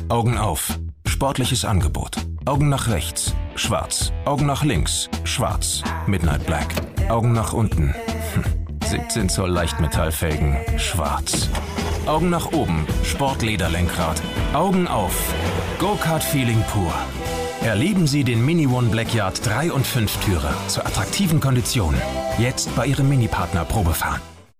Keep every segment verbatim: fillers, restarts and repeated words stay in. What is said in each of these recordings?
Augen auf. Sportliches Angebot. Augen nach rechts. Schwarz. Augen nach links. Schwarz. Midnight Black. Augen nach unten. Hm. siebzehn Zoll Leichtmetallfelgen. Schwarz. Augen nach oben. Sportlederlenkrad. Augen auf. Go-Kart-Feeling pur. Erleben Sie den Mini One Blackyard drei- und fünf-Türer zur attraktiven Kondition. Jetzt bei Ihrem Mini-Partner Probefahren.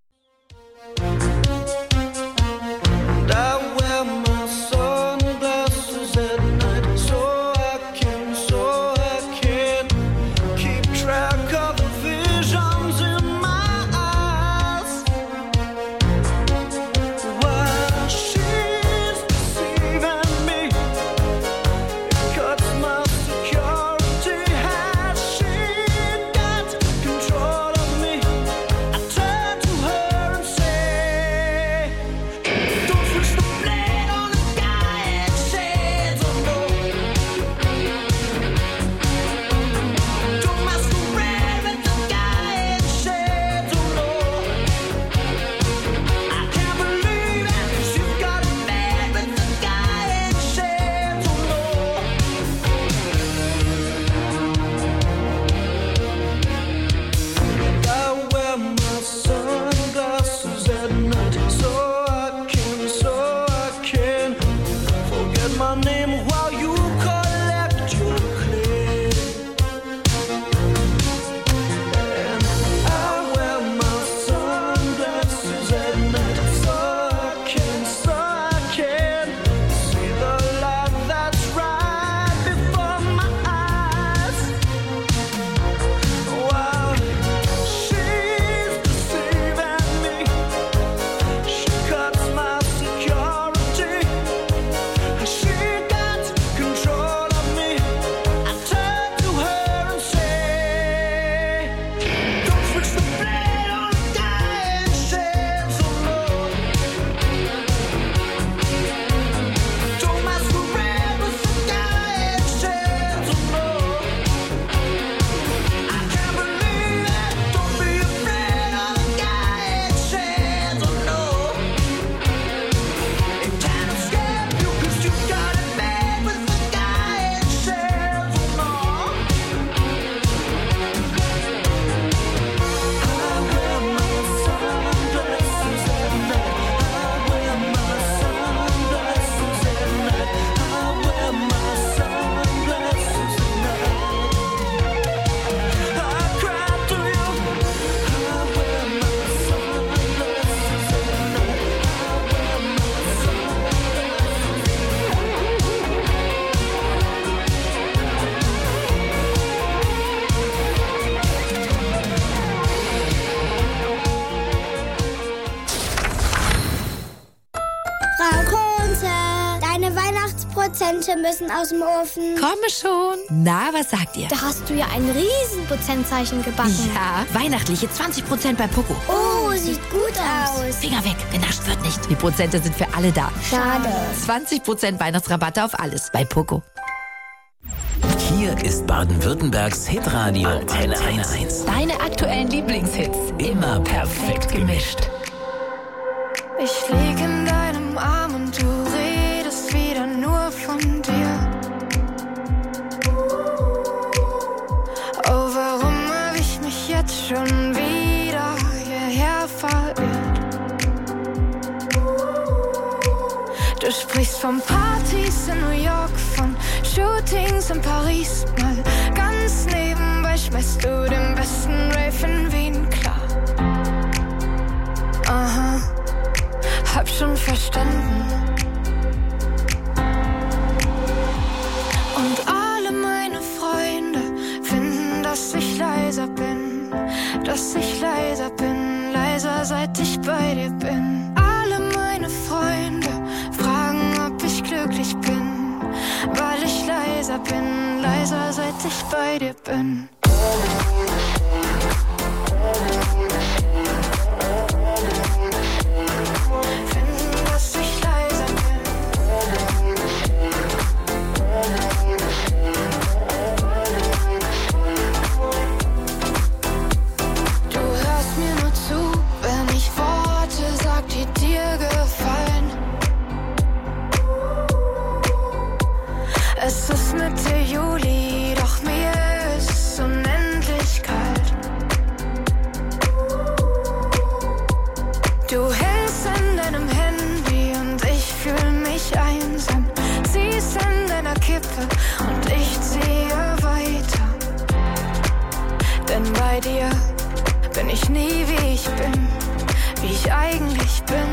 Prozente müssen aus dem Ofen. Komm schon. Na, was sagt ihr? Da hast du ja ein Riesen-Prozentzeichen gebacken. Ja, weihnachtliche zwanzig Prozent bei Poco. Oh, sieht gut aus. Finger weg, genascht wird nicht. Die Prozente sind für alle da. Schade. zwanzig Prozent Weihnachtsrabatte auf alles bei Poco. Hier ist Baden-Württembergs Hitradio Antenne eins. Deine aktuellen Lieblingshits. Immer perfekt gemischt. Ich lieg in deinem Arm und du redest wieder nur von dir. Oh, warum hab ich mich jetzt schon wieder hierher verirrt? Du sprichst von Partys in New York, von Shootings in Paris. Mal ganz nebenbei schmeißt du den besten Rave in Wien klar. Aha, hab schon verstanden. Und alle meine Freunde finden, dass ich leiser bin, dass ich leiser bin, leiser seit ich bei dir bin. Alle meine Freunde fragen, ob ich glücklich bin, weil ich leiser bin, leiser seit ich bei dir bin. Es ist Mitte Juli, doch mir ist unendlich kalt. Du hältst an deinem Handy und ich fühl mich einsam. Ziehst an deiner Kippe und ich ziehe weiter. Denn bei dir bin ich nie wie ich bin, wie ich eigentlich bin.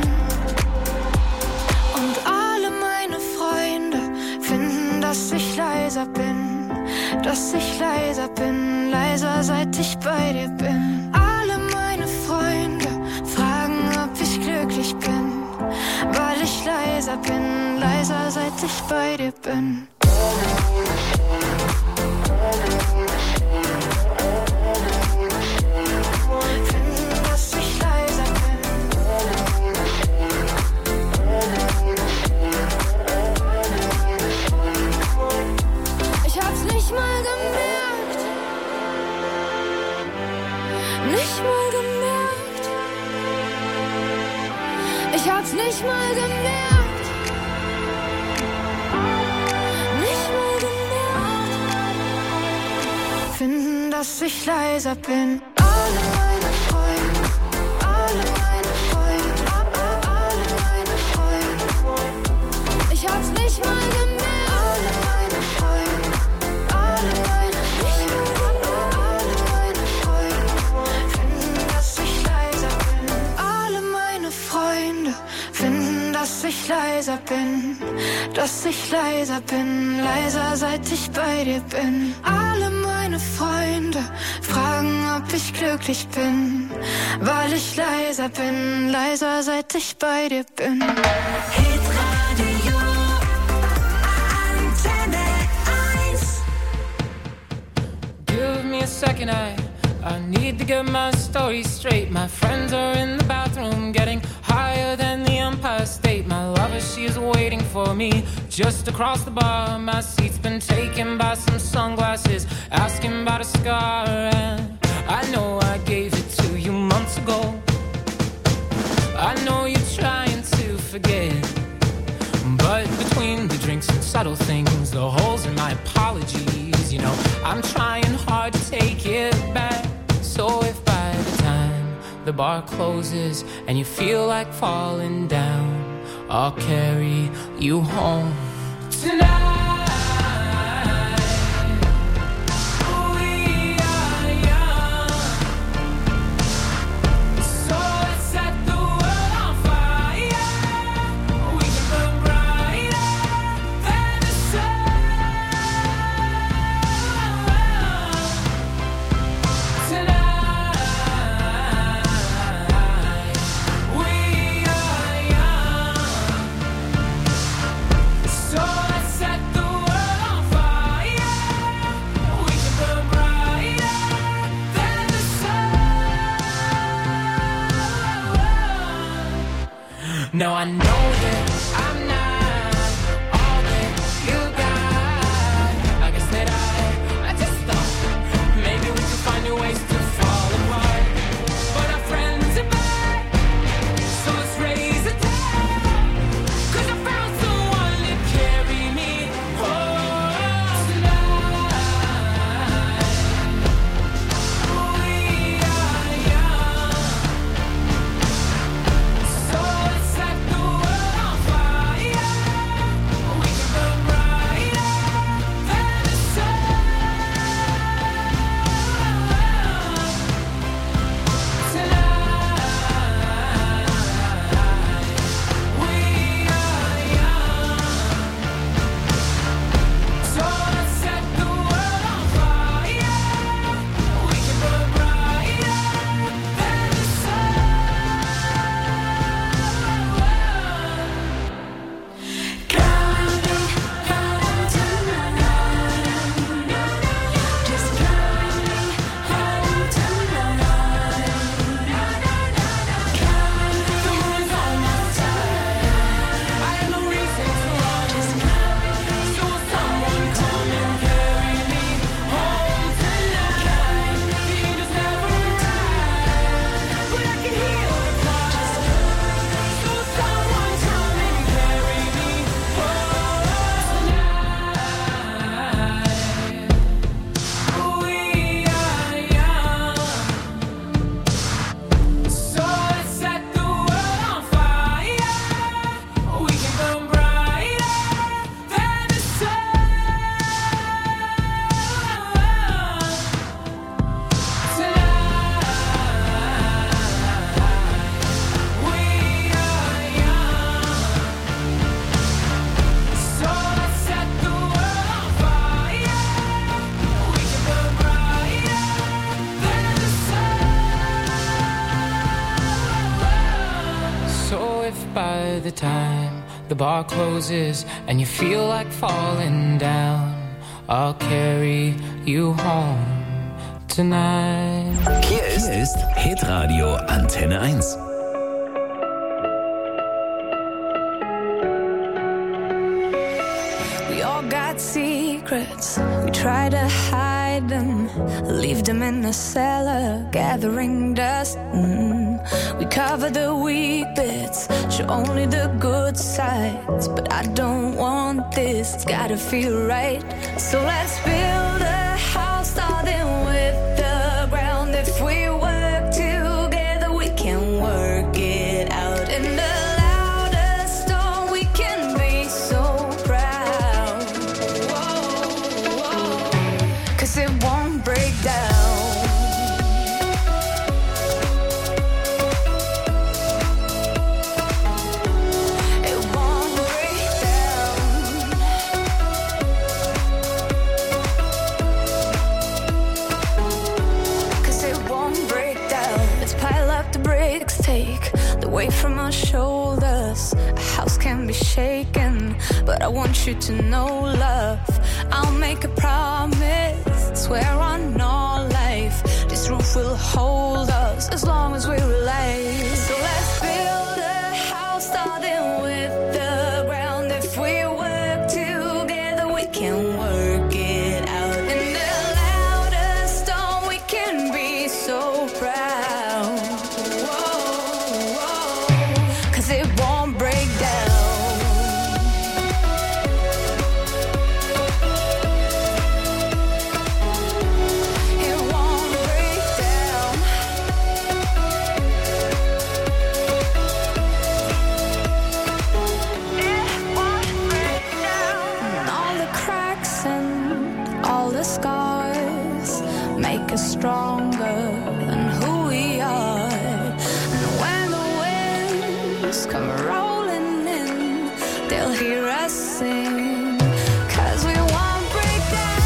Und alle meine Freunde finden, dass ich leiser bin, dass ich leiser bin, leiser seit ich bei dir bin. Alle meine Freunde fragen, ob ich glücklich bin, weil ich leiser bin, leiser seit ich bei dir bin. Finden, dass ich leiser bin. Ich hab's nicht mal gemerkt, nicht mal gemerkt. Ich hab's nicht mal gemerkt, nicht mal gemerkt. Finden, dass ich leiser bin. Alle meine Freunde, alle meine Freunde, alle meine Freunde. Ich hab's nicht mal gemerkt. Alle meine Freunde, alle meine, nicht mal alle meine Freunde finden, dass ich leiser bin. Alle meine Freunde finden, dass ich leiser bin, dass ich leiser bin, leiser seit ich bei dir bin. Alle meine Freunde fragen, ob ich glücklich bin, weil ich leiser bin, leiser seit ich bei dir bin. Hitradio Antenne eins. Give me a second, I, I need to get my story straight. My friends are in the bathroom getting higher than the Empire State. My lover, she is waiting for me just across the bar. My seat's been taken by some sunglasses, asking about a scar. And I know I gave it to you months ago. I know you're trying to forget, but between the drinks and subtle things, the holes in my apologies, you know, I'm trying hard to take it back. So if by the time the bar closes and you feel like falling down, I'll carry you home tonight. No, I know that I'm not all that you got. I guess that I, I just thought maybe we could find new ways to fall apart. But our friends are back, so let's raise a toast. 'Cause I found someone to carry me home tonight. We are young, so let's let the world the bar closes and you feel like falling down, I'll carry you home tonight. Hier ist, Hier ist Hitradio Antenne eins. We all got secrets, we try to hide them, leave them in the cellar, gathering dust. Mm. We cover the weak bits, show only the good sides, but I don't want this, it's gotta feel right. So let's build a house starting with the ground. If we work together, we can work it out. In the loudest storm, we can be so proud. Whoa, whoa, 'cause it won't break down. Take the weight from our shoulders. A house can be shaken, but I want you to know, love, I'll make a promise, swear on all life, this roof will hold us as long as we're alive. So let's build a house starting with the ground. If we work together, we can work it out. In the loudest storm, we can be so proud. Stronger than who we are. And when the winds come rolling in, they'll hear us sing, 'cause we won't break down.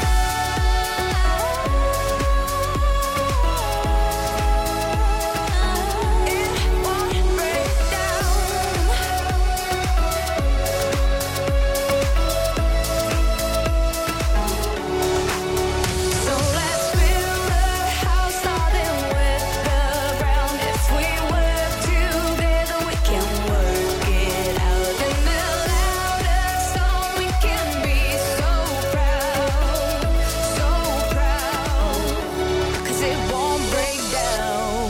It won't break down. So let's build a house starting with the ground. If we work together, we can work it out. In the loudest storm, we can be so proud, so proud, 'cause it won't break down.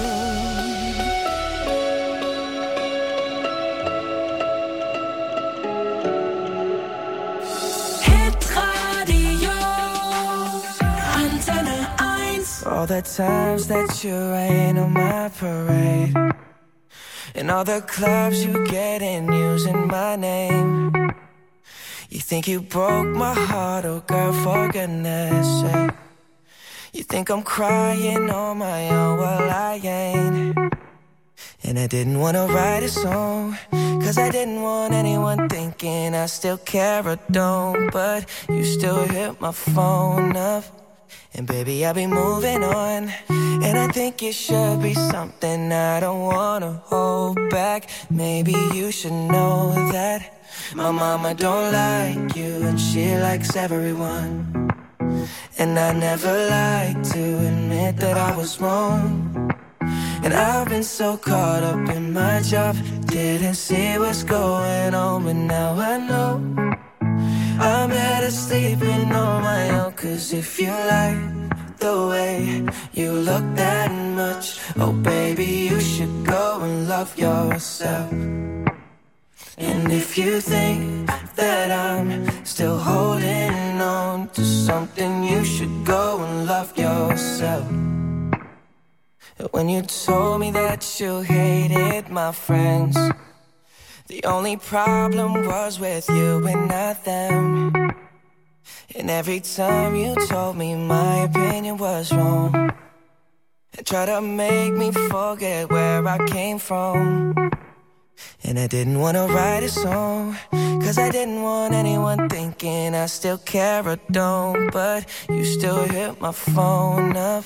Hitradio Antenne eins. All the times that you rain on my parade, and all the clubs you get in using my name. You think you broke my heart, oh girl, for goodness sake. You think I'm crying on my own, well I ain't. And I didn't wanna write a song, 'cause I didn't want anyone thinking I still care or don't. But you still hit my phone up, and baby, I'll be moving on. And I think it should be something I don't wanna hold back. Maybe you should know that my mama don't like you, and she likes everyone. And I never like to admit that I was wrong. And I've been so caught up in my job, didn't see what's going on, but now I know I'm better sleeping on my own. 'Cause if you like the way you look that much, oh baby, you should go and love yourself. And if you think that I'm still holding on to something, you should go and love yourself. When you told me that you hated my friends, the only problem was with you and not them. And every time you told me my opinion was wrong, and tried to make me forget where I came from. And I didn't want to write a song, 'cause I didn't want anyone thinking I still care or don't. But you still hit my phone up,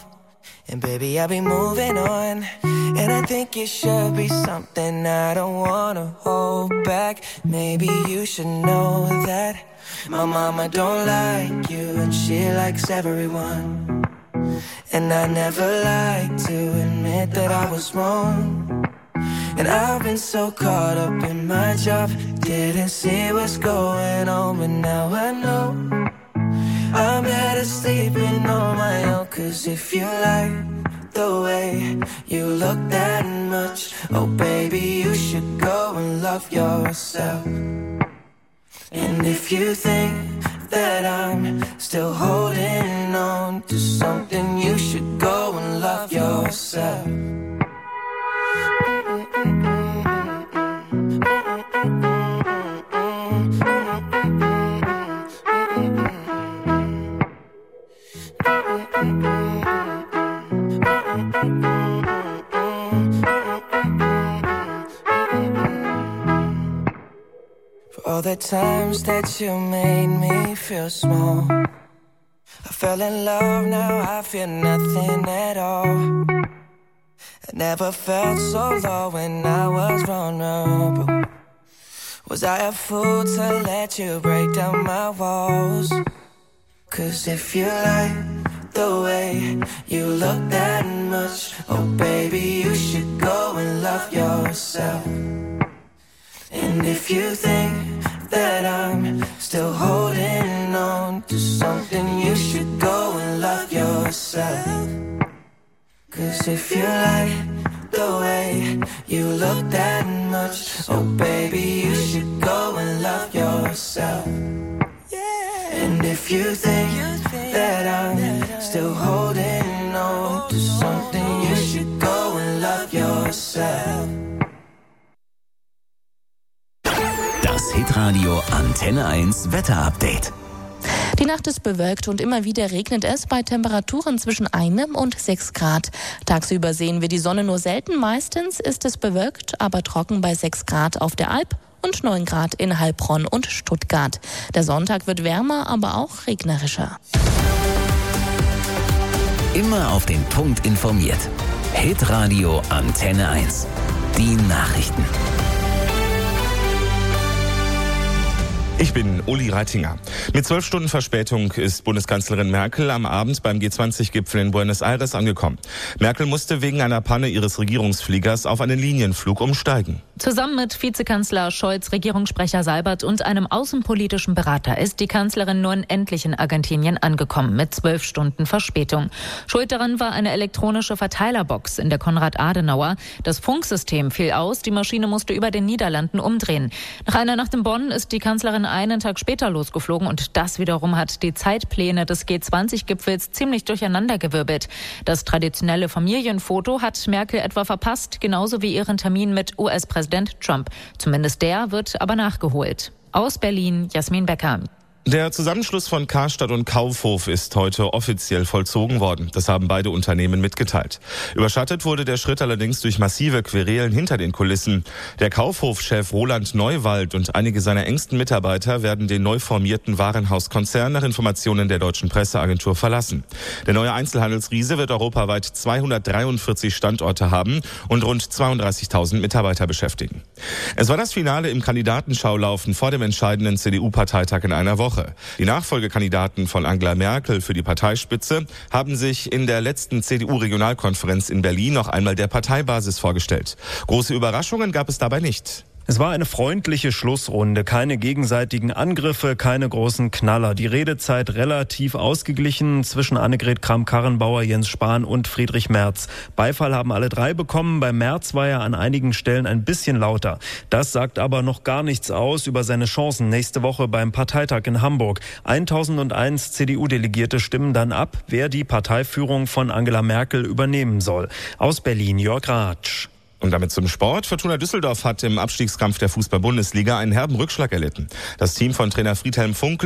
And baby, I'll be moving on. And I think it should be something I don't wanna hold back. Maybe you should know that my mama don't like you and she likes everyone. And I never like to admit that I was wrong. And I've been so caught up in my job, didn't see what's going on, but now I know I'm better sleeping on my own. Cause if you like the way you look that much, oh baby, you should go and love yourself. And if you think that I'm still holding on to something, you should go and love yourself. For all the times that you made me feel small, I fell in love, now I feel nothing at all. I never felt so low when I was vulnerable. Was I a fool to let you break down my walls? Cause if you like the way you look that much, oh baby, you should go and love yourself. And if you think that I'm still holding on to something, you should go and love yourself. Cause if you like the way you look that much, oh baby, you should go and love yourself. And if you think that I'm still holding on to something, you should go and love yourself. Das Hitradio Antenne eins Wetterupdate. Die Nacht ist bewölkt und immer wieder regnet es bei Temperaturen zwischen einem und sechs Grad. Tagsüber sehen wir die Sonne nur selten. Meistens ist es bewölkt, aber trocken bei sechs Grad auf der Alp und neun Grad in Heilbronn und Stuttgart. Der Sonntag wird wärmer, aber auch regnerischer. Immer auf den Punkt informiert. Hitradio Antenne eins. Die Nachrichten. Ich bin Uli Reitinger. Mit zwölf Stunden Verspätung ist Bundeskanzlerin Merkel am Abend beim G zwanzig Gipfel in Buenos Aires angekommen. Merkel musste wegen einer Panne ihres Regierungsfliegers auf einen Linienflug umsteigen. Zusammen mit Vizekanzler Scholz, Regierungssprecher Seibert und einem außenpolitischen Berater ist die Kanzlerin nun endlich in Argentinien angekommen, mit zwölf Stunden Verspätung. Schuld daran war eine elektronische Verteilerbox in der Konrad-Adenauer. Das Funksystem fiel aus, die Maschine musste über den Niederlanden umdrehen. Nach einer Nacht in Bonn ist die Kanzlerin einen Tag später losgeflogen und das wiederum hat die Zeitpläne des G zwanzig Gipfels ziemlich durcheinandergewirbelt. Das traditionelle Familienfoto hat Merkel etwa verpasst, genauso wie ihren Termin mit U S-Präsident Trump. Zumindest der wird aber nachgeholt. Aus Berlin, Jasmin Becker. Der Zusammenschluss von Karstadt und Kaufhof ist heute offiziell vollzogen worden. Das haben beide Unternehmen mitgeteilt. Überschattet wurde der Schritt allerdings durch massive Querelen hinter den Kulissen. Der Kaufhof-Chef Roland Neuwald und einige seiner engsten Mitarbeiter werden den neu formierten Warenhauskonzern nach Informationen der deutschen Presseagentur verlassen. Der neue Einzelhandelsriese wird europaweit zweihundertdreiundvierzig Standorte haben und rund zweiunddreißigtausend Mitarbeiter beschäftigen. Es war das Finale im Kandidatenschaulaufen vor dem entscheidenden C D U-Parteitag in einer Woche. Die Nachfolgekandidaten von Angela Merkel für die Parteispitze haben sich in der letzten C D U-Regionalkonferenz in Berlin noch einmal der Parteibasis vorgestellt. Große Überraschungen gab es dabei nicht. Es war eine freundliche Schlussrunde, keine gegenseitigen Angriffe, keine großen Knaller. Die Redezeit relativ ausgeglichen zwischen Annegret Kramp-Karrenbauer, Jens Spahn und Friedrich Merz. Beifall haben alle drei bekommen. Bei Merz war er an einigen Stellen ein bisschen lauter. Das sagt aber noch gar nichts aus über seine Chancen nächste Woche beim Parteitag in Hamburg. eintausendeins C D U-Delegierte stimmen dann ab, wer die Parteiführung von Angela Merkel übernehmen soll. Aus Berlin, Jörg Ratsch. Und damit zum Sport. Fortuna Düsseldorf hat im Abstiegskampf der Fußball-Bundesliga einen herben Rückschlag erlitten. Das Team von Trainer Friedhelm Funkel